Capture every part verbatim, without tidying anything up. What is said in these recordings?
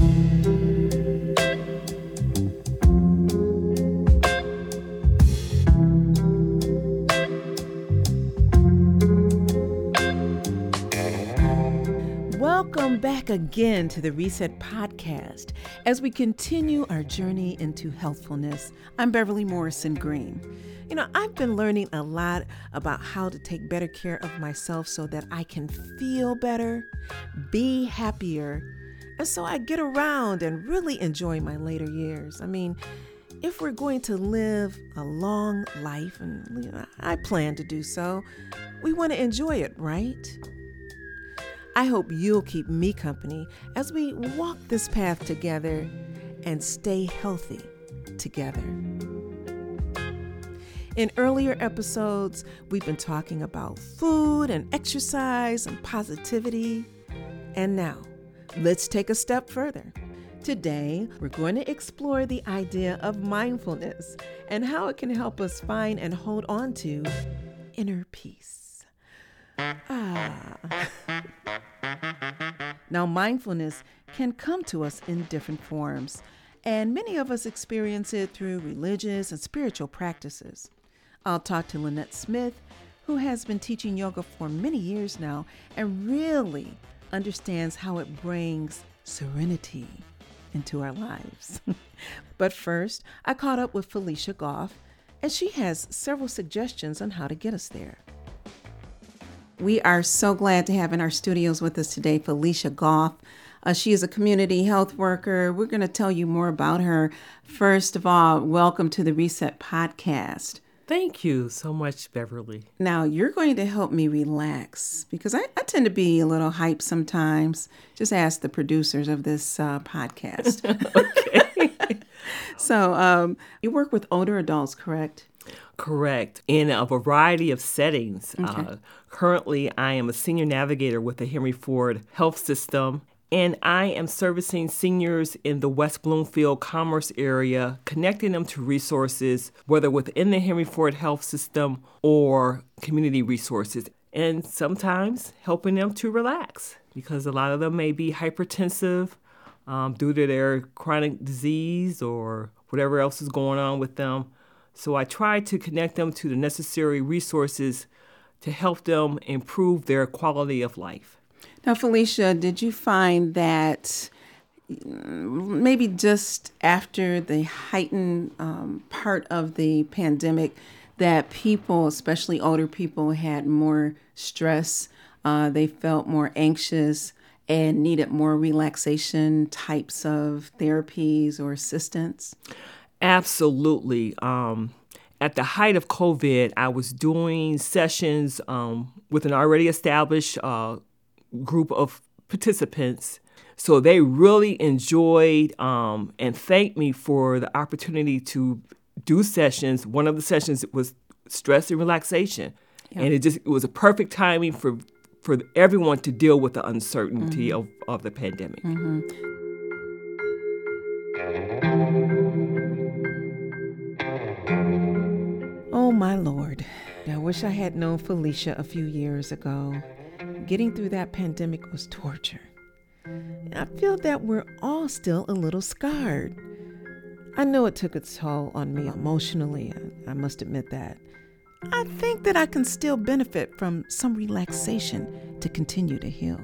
Welcome back again to the Reset Podcast as we continue our journey into healthfulness. I'm Beverly Morrison Green. You know, I've been learning a lot about how to take better care of myself so that I can feel better, be happier, and so I get around and really enjoy my later years. I mean, if we're going to live a long life, and you know, I plan to do so, we want to enjoy it, right? I hope you'll keep me company as we walk this path together and stay healthy together. In earlier episodes, we've been talking about food and exercise and positivity. And now, let's take a step further. Today, we're going to explore the idea of mindfulness and how it can help us find and hold on to inner peace. Ah. Now, mindfulness can come to us in different forms, and many of us experience it through religious and spiritual practices. I'll talk to Lynette Smith, who has been teaching yoga for many years now and really understands how it brings serenity into our lives. But first, I caught up with Felicia Goff, and she has several suggestions on how to get us there. We are so glad to have in our studios with us today Felicia Goff. Uh, she is a community health worker. We're going to tell you more about her. First of all, welcome to the Reset Podcast. Thank you so much, Beverly. Now, you're going to help me relax because I, I tend to be a little hyped sometimes. Just ask the producers of this uh, podcast. Okay. So um, you work with older adults, correct? Correct. In a variety of settings. Okay. Uh, currently, I am a senior navigator with the Henry Ford Health System, and I am servicing seniors in the West Bloomfield Commerce area, connecting them to resources, whether within the Henry Ford Health System or community resources, and sometimes helping them to relax because a lot of them may be hypertensive um, due to their chronic disease or whatever else is going on with them. So I try to connect them to the necessary resources to help them improve their quality of life. Now, Felicia, did you find that maybe just after the heightened um, part of the pandemic that people, especially older people, had more stress, uh, they felt more anxious and needed more relaxation types of therapies or assistance? Absolutely. Um, at the height of COVID, I was doing sessions um, with an already established uh, group of participants. So they really enjoyed um, and thanked me for the opportunity to do sessions. One of the sessions was stress and relaxation. Yeah. And it just it was a perfect timing for, for everyone to deal with the uncertainty mm-hmm. of, of the pandemic. Mm-hmm. Oh, my Lord. I wish I had known Felicia a few years ago. Getting through that pandemic was torture. I feel that we're all still a little scarred. I know it took its toll on me emotionally. I must admit that. I think that I can still benefit from some relaxation to continue to heal.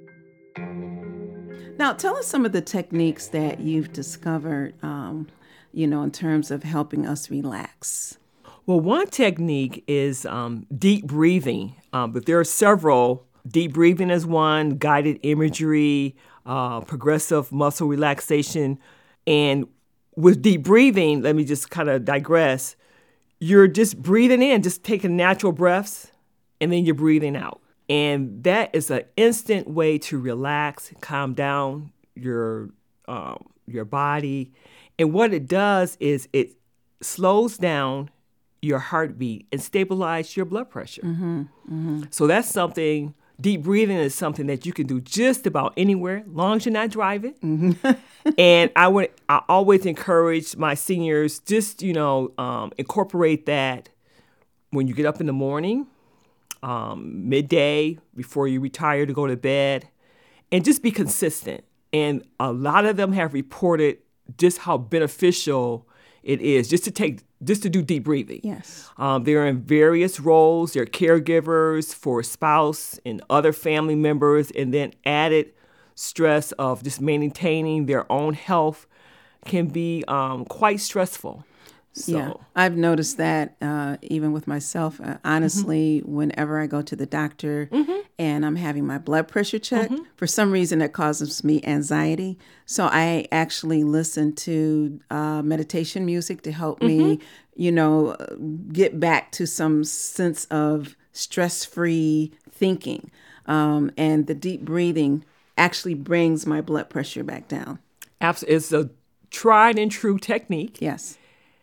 Now, tell us some of the techniques that you've discovered, um, you know, in terms of helping us relax. Well, one technique is um, deep breathing, um, but there are several. Deep breathing is one, guided imagery, uh, progressive muscle relaxation. And with deep breathing, let me just kind of digress. You're just breathing in, just taking natural breaths, and then you're breathing out. And that is an instant way to relax, calm down your um, your body. And what it does is it slows down your heartbeat and stabilize your blood pressure. Mm-hmm, mm-hmm. So that's something, deep breathing is something that you can do just about anywhere, as long as you're not driving. Mm-hmm. And I would, I always encourage my seniors, just, you know, um, incorporate that when you get up in the morning, um, midday, before you retire to go to bed, and just be consistent. And a lot of them have reported just how beneficial it is just to take, just to do deep breathing. Yes. Um, they're in various roles. They're caregivers for a spouse and other family members, and then added stress of just maintaining their own health can be um, quite stressful. So. Yeah, I've noticed that uh, even with myself. Uh, honestly, mm-hmm. whenever I go to the doctor mm-hmm. and I'm having my blood pressure checked, mm-hmm. for some reason that causes me anxiety. So I actually listen to uh, meditation music to help mm-hmm. me, you know, get back to some sense of stress-free thinking. Um, and the deep breathing actually brings my blood pressure back down. Absolutely. It's a tried and true technique. Yes.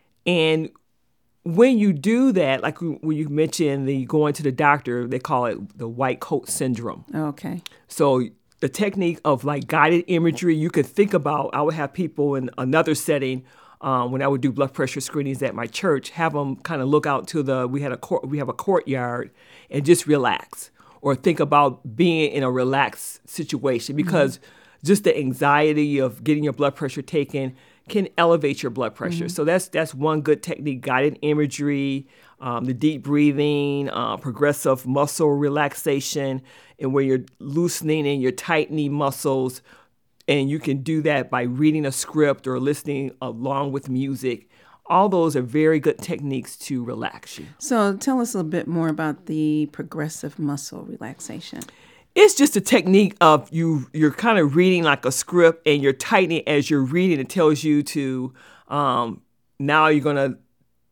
And when you do that, like when you mentioned the going to the doctor, they call it the white coat syndrome. Okay. So the technique of like guided imagery, you could think about, I would have people in another setting um, when I would do blood pressure screenings at my church, have them kind of look out to the, we had a court, we have a courtyard and just relax or think about being in a relaxed situation because mm-hmm. just the anxiety of getting your blood pressure taken can elevate your blood pressure. Mm-hmm. So that's that's one good technique, guided imagery, um, the deep breathing, uh, progressive muscle relaxation, and where you're loosening and you're tightening muscles. And you can do that by reading a script or listening along with music. All those are very good techniques to relax you. So tell us a little bit more about the progressive muscle relaxation. It's just a technique of you, you're kind of reading like a script and you're tightening as you're reading. It tells you to, um, now you're going to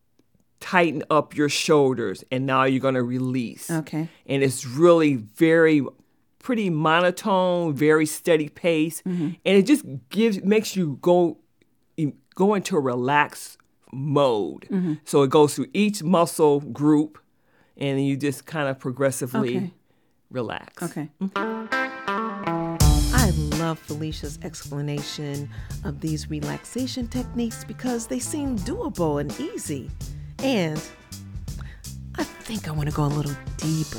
tighten up your shoulders and now you're going to release. Okay. And it's really very, pretty monotone, very steady pace. Mm-hmm. And it just gives, makes you go, go into a relaxed mode. Mm-hmm. So it goes through each muscle group and you just kind of progressively okay. relax. Okay. Mm-hmm. I love Felicia's explanation of these relaxation techniques because they seem doable and easy. And I think I want to go a little deeper.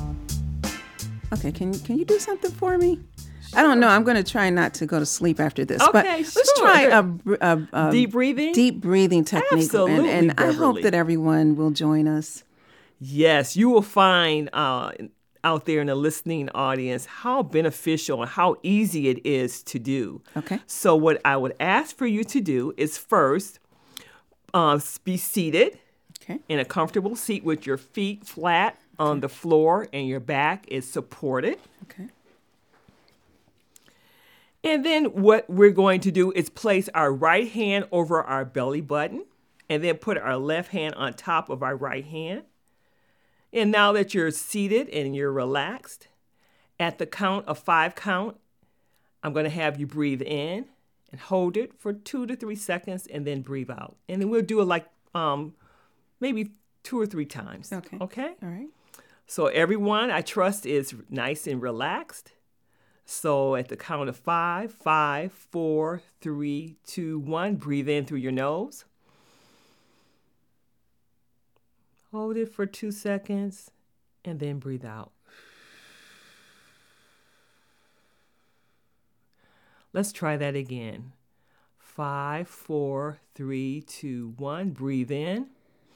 Okay, can can you do something for me? Sure. I don't know. I'm going to try not to go to sleep after this. Okay, but sure. Let's try a, a, a deep breathing. Deep breathing technique. Absolutely, and, and I Beverly. hope that everyone will join us. Yes, you will find uh, out there in the listening audience how beneficial and how easy it is to do. Okay. So what I would ask for you to do is first uh, be seated okay. in a comfortable seat with your feet flat on the floor and your back is supported. Okay. And then what we're going to do is place our right hand over our belly button and then put our left hand on top of our right hand. And now that you're seated and you're relaxed, at the count of five count, I'm going to have you breathe in and hold it for two to three seconds and then breathe out. And then we'll do it like um, maybe two or three times. Okay. Okay? All right. So everyone, I trust, is nice and relaxed. So at the count of five, five, four, three, two, one, breathe in through your nose. Hold it for two seconds and then breathe out. Let's try that again. Five, four, three, two, one, breathe in.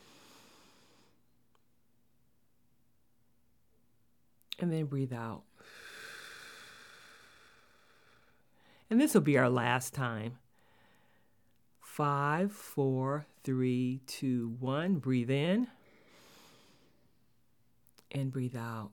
And then breathe out. And this will be our last time. Five, four, three, two, one. Breathe in. And breathe out.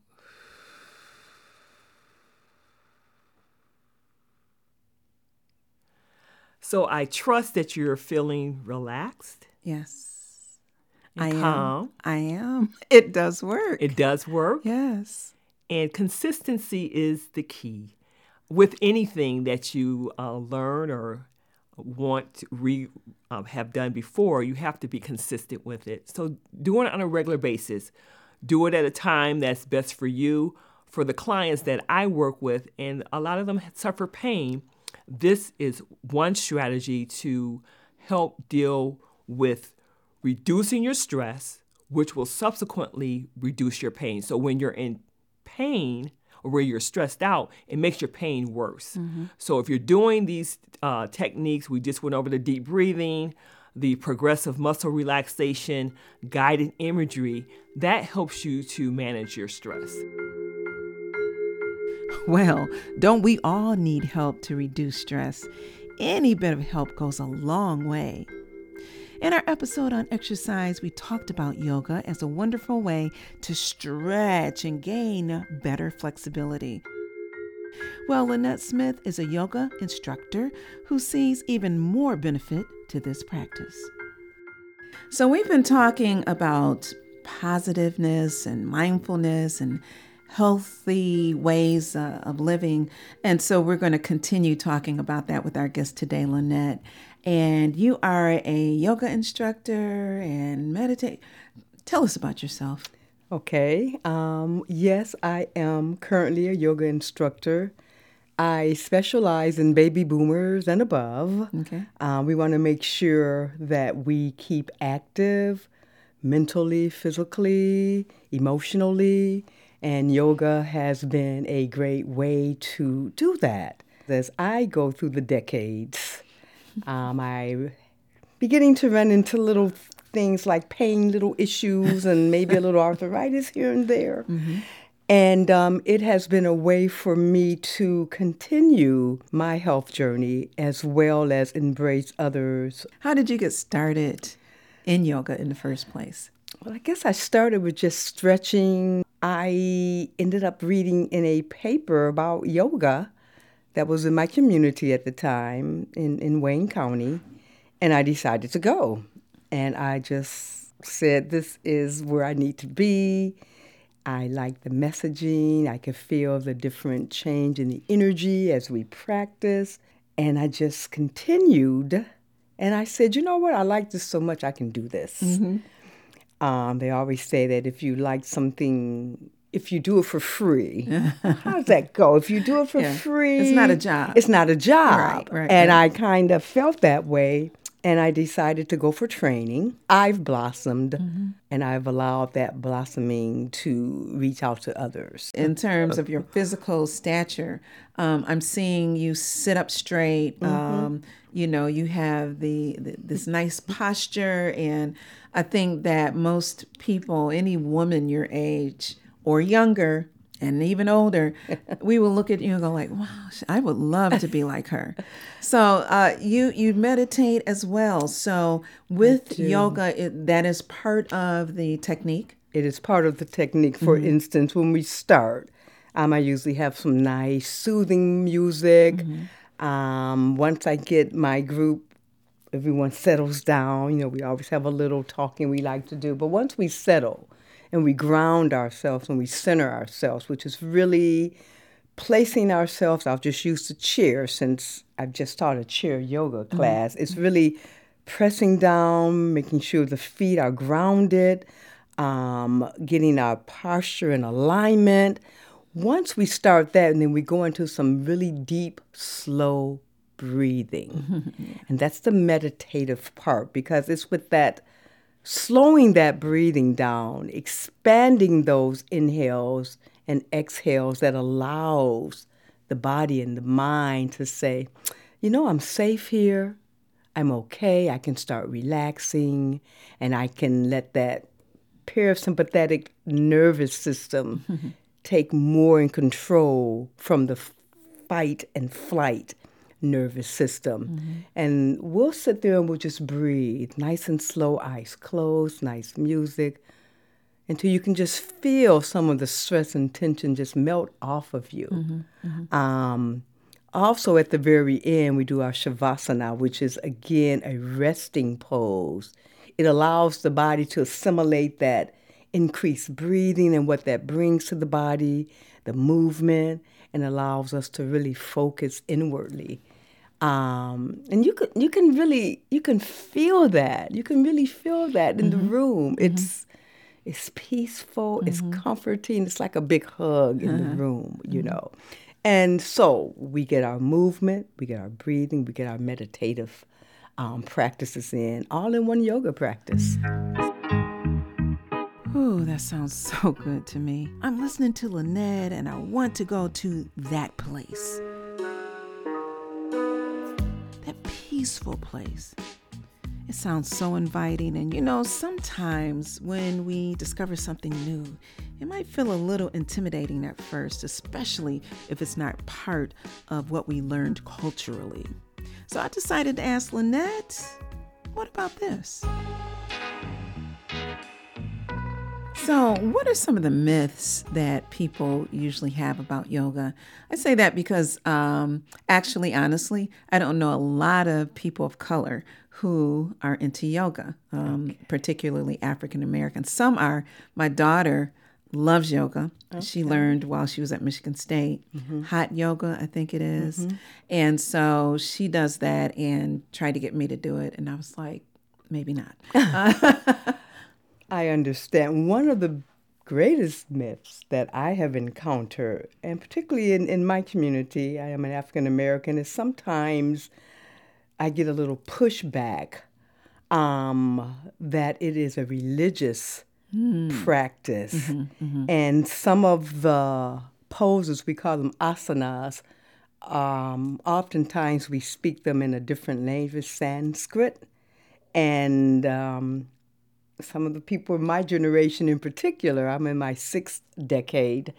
So I trust that you're feeling relaxed. Yes. And I calm. am. I am. It does work. It does work. Yes. And consistency is the key. With anything that you uh, learn or want to re, uh, have done before, you have to be consistent with it. So do it on a regular basis. Do it at a time that's best for you. For the clients that I work with, and a lot of them suffer pain, this is one strategy to help deal with reducing your stress, which will subsequently reduce your pain. So when you're in pain or where you're stressed out, it makes your pain worse. Mm-hmm. So if you're doing these uh, techniques, we just went over the deep breathing, the progressive muscle relaxation, guided imagery, that helps you to manage your stress. Well, don't we all need help to reduce stress? Any bit of help goes a long way. In our episode on exercise, we talked about yoga as a wonderful way to stretch and gain better flexibility. Well, Lynette Smith is a yoga instructor who sees even more benefit to this practice. So we've been talking about positiveness and mindfulness and healthy ways uh, of living. And so we're going to continue talking about that with our guest today, Lynette. And you are a yoga instructor and meditate. Tell us about yourself. Okay. Um, yes, I am currently a yoga instructor. I specialize in baby boomers and above. Okay. Um, we want to make sure that we keep active mentally, physically, emotionally, and yoga has been a great way to do that. As I go through the decades, um, I'm beginning to run into little things like pain, little issues, and maybe a little arthritis here and there. Mm-hmm. And um, it has been a way for me to continue my health journey as well as embrace others. How did you get started in yoga in the first place? Well, I guess I started with just stretching. I ended up reading in a paper about yoga that was in my community at the time in, in Wayne County, and I decided to go. And I just said, this is where I need to be. I like the messaging. I could feel the different change in the energy as we practice. And I just continued. And I said, you know what? I like this so much, I can do this. Mm-hmm. Um, they always say that if you like something, if you do it for free, how does that go? If you do it for yeah. free, it's not a job. It's not a job. Right, right, and right. I kind of felt that way. And I decided to go for training. I've blossomed, mm-hmm. and I've allowed that blossoming to reach out to others. In terms of your physical stature, um, I'm seeing you sit up straight. Mm-hmm. Um, you know, you have the, the this nice posture, and I think that most people, any woman your age or younger, and even older, we will look at you and go like, wow, I would love to be like her. So uh, you you meditate as well. So with yoga, it, that is part of the technique? It is part of the technique. For mm-hmm. instance, when we start, um, I usually have some nice soothing music. Mm-hmm. Um, once I get my group, everyone settles down. You know, we always have a little talking we like to do. But once we settle, and we ground ourselves and we center ourselves, which is really placing ourselves. I'll just use the chair since I've just taught a chair yoga class. Mm-hmm. It's really pressing down, making sure the feet are grounded, um, getting our posture in alignment. Once we start that, and then we go into some really deep, slow breathing. Mm-hmm. And that's the meditative part, because it's with that slowing that breathing down, expanding those inhales and exhales that allows the body and the mind to say, you know, I'm safe here. I'm okay. I can start relaxing, and I can let that parasympathetic nervous system mm-hmm. take more in control from the fight and flight nervous system. Mm-hmm. And we'll sit there and we'll just breathe, nice and slow, eyes closed, nice music, until you can just feel some of the stress and tension just melt off of you. Mm-hmm. Mm-hmm. Um, also, at the very end, we do our Shavasana, which is, again, a resting pose. It allows the body to assimilate that increased breathing and what that brings to the body, the movement, and allows us to really focus inwardly. Um, and you can you can really you can feel that. You can really feel that in mm-hmm. the room. Mm-hmm. It's it's peaceful, mm-hmm. it's comforting, it's like a big hug in uh-huh. the room, you mm-hmm. know. And so we get our movement, we get our breathing, we get our meditative um, practices in, all in one yoga practice. Ooh, that sounds so good to me. I'm listening to Lynette and I want to go to that place. That peaceful place. It sounds so inviting. And you know, sometimes when we discover something new, it might feel a little intimidating at first, especially if it's not part of what we learned culturally. So I decided to ask Lynette, what about this? So, what are some of the myths that people usually have about yoga? I say that because um, actually, honestly, I don't know a lot of people of color who are into yoga, um, okay. particularly African Americans. Some are. My daughter loves yoga. Okay. She learned while she was at Michigan State, mm-hmm. hot yoga, I think it is. Mm-hmm. And so she does that and tried to get me to do it. And I was like, maybe not. I understand. One of the greatest myths that I have encountered, and particularly in, in my community, I am an African American, is sometimes I get a little pushback um, that it is a religious mm. practice. Mm-hmm, mm-hmm. And some of the poses, we call them asanas, um, oftentimes we speak them in a different language, Sanskrit. And um, some of the people in my generation in particular, I'm in my sixth decade,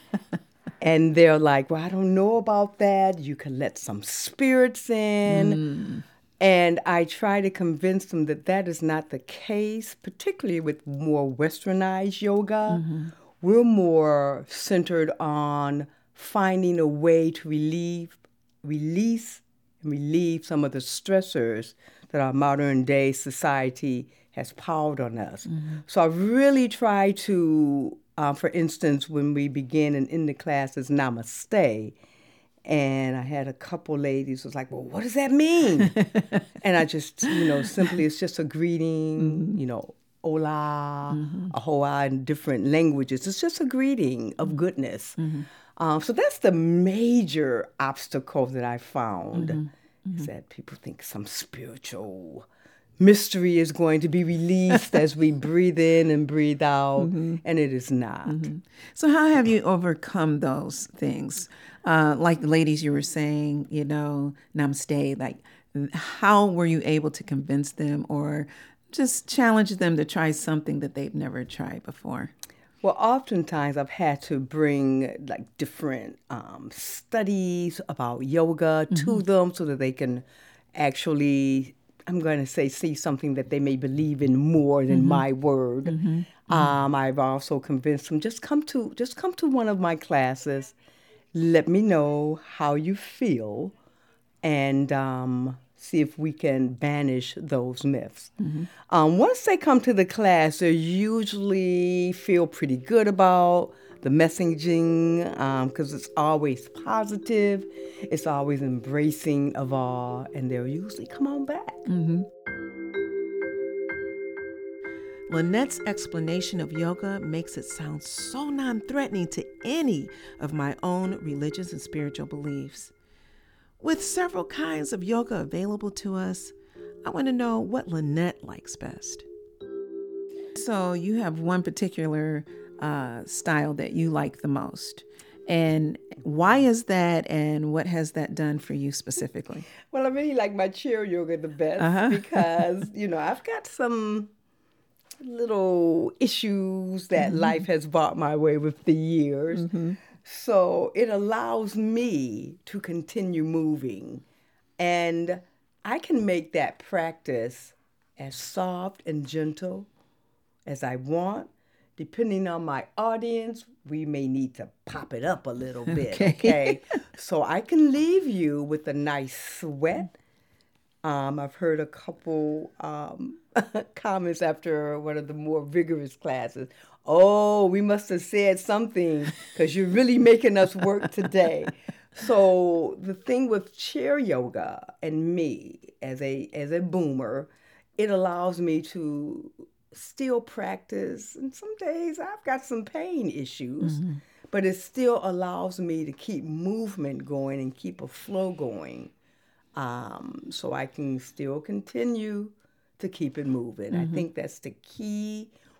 and they're like, well, I don't know about that. You can let some spirits in. Mm. And I try to convince them that that is not the case, particularly with more westernized yoga. Mm-hmm. We're more centered on finding a way to relieve, release, and relieve some of the stressors that our modern day society has piled on us. Mm-hmm. So I really try to, uh, for instance, when we begin and end the classes, namaste, and I had a couple ladies who was like, well, what does that mean? And I just, you know, simply, it's just a greeting, mm-hmm. you know, hola, mm-hmm. ahoa in different languages. It's just a greeting of goodness. Mm-hmm. Um, so that's the major obstacle that I found, mm-hmm. Mm-hmm. is that people think some spiritual mystery is going to be released as we breathe in and breathe out, mm-hmm. and it is not. Mm-hmm. So how have you overcome those things? Uh, like the ladies you were saying, you know, namaste, like how were you able to convince them or just challenge them to try something that they've never tried before? Well, oftentimes I've had to bring like different um, studies about yoga mm-hmm. to them so that they can actually, I'm going to say, see something that they may believe in more than mm-hmm. my word. Mm-hmm. Mm-hmm. Um, I've also convinced them, just come to just come to one of my classes. Let me know how you feel, and um, see if we can banish those myths. Mm-hmm. Um, once they come to the class, they usually feel pretty good about the messaging, because um, it's always positive, it's always embracing of all, and they'll usually come on back. Mm-hmm. Lynette's explanation of yoga makes it sound so non-threatening to any of my own religious and spiritual beliefs. With several kinds of yoga available to us, I want to know what Lynette likes best. So you have one particular uh, style that you like the most. And why is that, and what has that done for you specifically? Well, I really like my chair yoga the best uh-huh. because, you know, I've got some little issues that mm-hmm. life has brought my way with the years. Mm-hmm. So it allows me to continue moving. And I can make that practice as soft and gentle as I want. Depending on my audience, we may need to pop it up a little bit, okay? okay? So I can leave you with a nice sweat. Um, I've heard a couple um, comments after one of the more vigorous classes. Oh, we must have said something because you're really making us work today. So the thing with chair yoga and me as a as a boomer, it allows me to still practice. And some days I've got some pain issues, mm-hmm. but it still allows me to keep movement going and keep a flow going. Um, so I can still continue to keep it moving. Mm-hmm. I think that's the key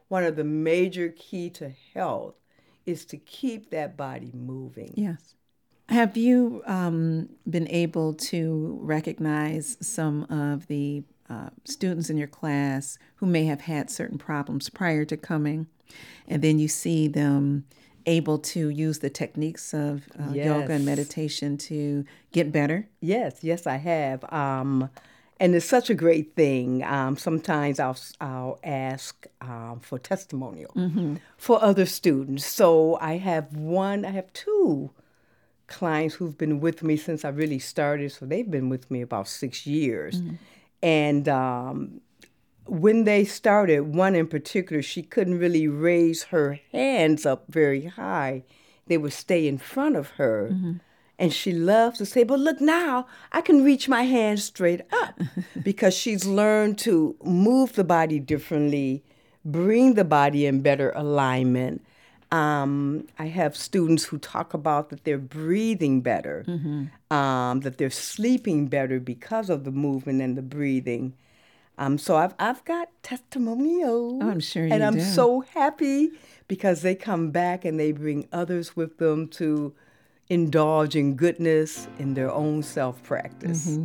one of the major key to health is to keep that body moving. Yes. Have you um, been able to recognize some of the uh, students in your class who may have had certain problems prior to coming, and then you see them able to use the techniques of uh, Yes. yoga and meditation to get better? Yes, yes, I have. Um, and it's such a great thing. Um, sometimes I'll I'll ask um, for testimonial for other students. So I have one, I have two clients who've been with me since I really started. So they've been with me about six years. And um, when they started, one in particular, she couldn't really raise her hands up very high. They would stay in front of her. And she loves to say, but look now, I can reach my hands straight up because she's learned to move the body differently, bring the body in better alignment. Um, I have students who talk about that they're breathing better, um, that they're sleeping better because of the movement and the breathing. Um, so I've I've got testimonials. Oh, I'm sure you And I'm do. so happy because they come back and they bring others with them to indulge in goodness in their own self-practice.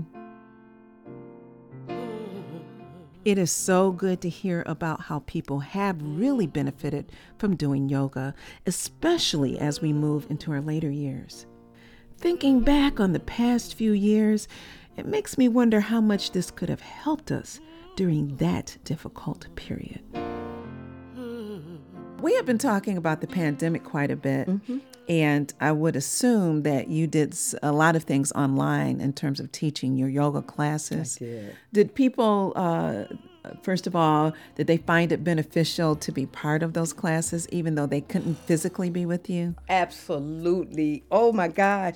It is so good to hear about how people have really benefited from doing yoga, especially as we move into our later years. Thinking back on the past few years, it makes me wonder how much this could have helped us during that difficult period. We have been talking about the pandemic quite a bit, and I would assume that you did s- a lot of things online in terms of teaching your yoga classes. I did. Did people, uh, first of all, did they find it beneficial to be part of those classes, even though they couldn't physically be with you? Absolutely. Oh my gosh.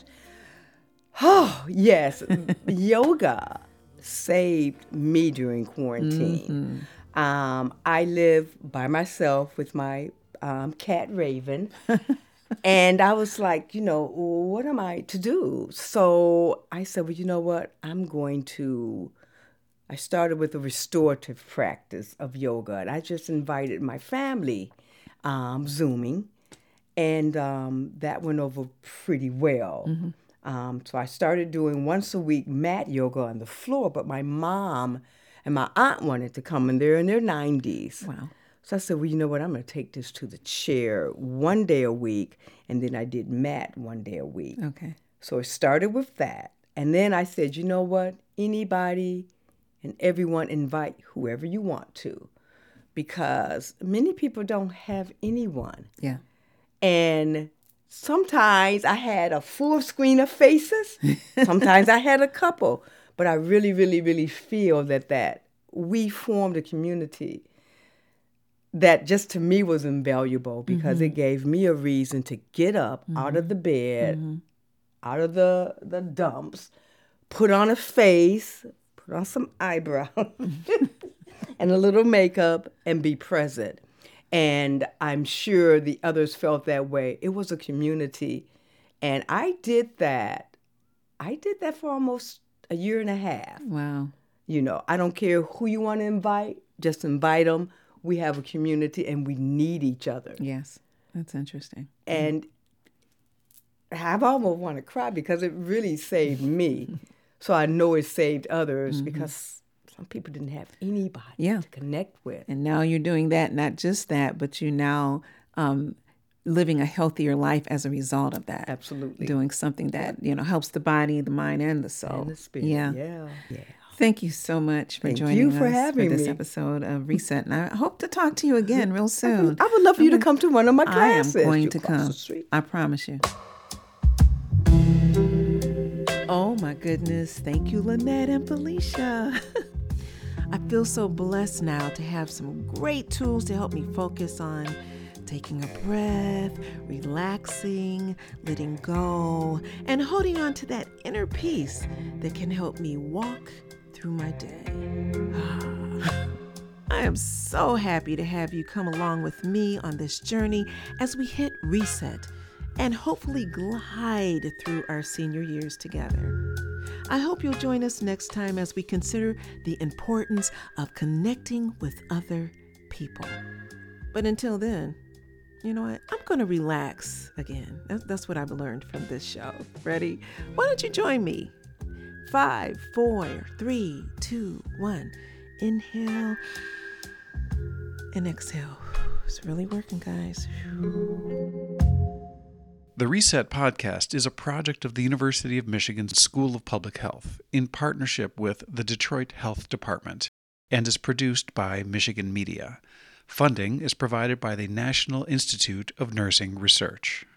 Oh, yes. Yoga saved me during quarantine. Um, I live by myself with my um, cat Raven. And I was like, you know, what am I to do? So I said, well, you know what? I'm going to, I started with a restorative practice of yoga. And I just invited my family, um, Zooming. And um, that went over pretty well. Um, so I started doing once a week mat yoga on the floor, but my mom and my aunt wanted to come, and they're in their nineties. Wow. So I said, well, you know what? I'm going to take this to the chair one day a week, and then I did mat one day a week. Okay. So it started with that. And then I said, you know what? Anybody and everyone, invite whoever you want to, because many people don't have anyone. Yeah. And sometimes I had a full screen of faces. Sometimes I had a couple. But I really, really, really feel that, that we formed a community that just to me was invaluable because it gave me a reason to get up out of the bed, out of the, the dumps, put on a face, put on some eyebrows and a little makeup and be present. And I'm sure the others felt that way. It was a community. And I did that. I did that for almost a year and a half. Wow. You know, I don't care who you want to invite, just invite them. We have a community and we need each other. Yes. That's interesting. And I've almost want to cry because it really saved me. So I know it saved others because some people didn't have anybody Yeah. to connect with. And now you're doing that, not just that, but you're now um, living a healthier life as a result of that. Absolutely. Doing something that, you know, helps the body, the mind, and the soul. And the spirit. Yeah. Yeah. Yeah. Thank you so much for Thank joining you us for having this me. episode of Reset. And I hope to talk to you again real soon. I would love for you to come to one of my I am classes. going You're to across come. the street. I promise you. Oh my goodness. Thank you, Lynette and Felicia. I feel so blessed now to have some great tools to help me focus on taking a breath, relaxing, letting go, and holding on to that inner peace that can help me walk through my day. I am so happy to have you come along with me on this journey as we hit reset and hopefully glide through our senior years together. I hope you'll join us next time as we consider the importance of connecting with other people. But until then, you know what? I'm going to relax again. That's, that's what I've learned from this show. Ready? Why don't you join me? Five, four, three, two, one. Inhale and exhale. It's really working, guys. The Reset Podcast is a project of the University of Michigan School of Public Health in partnership with the Detroit Health Department and is produced by Michigan Media. Funding is provided by the National Institute of Nursing Research.